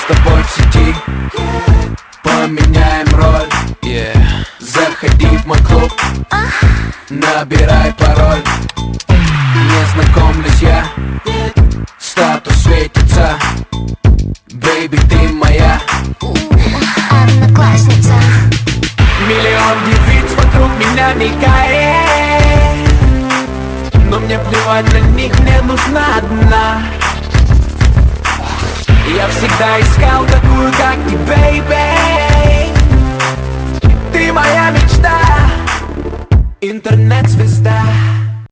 тобой в сети, поменяем роль. Заходи в мой клуб, набирай пароль. Не знакомлюсь я, статус светится. Бэйби, ты моя одноклассница. Миллион девиц вокруг меня мигает, но мне плевать на них, мне нужна одна. Я всегда искал такую, как ты, бэйби. Ты моя мечта, интернет-звезда.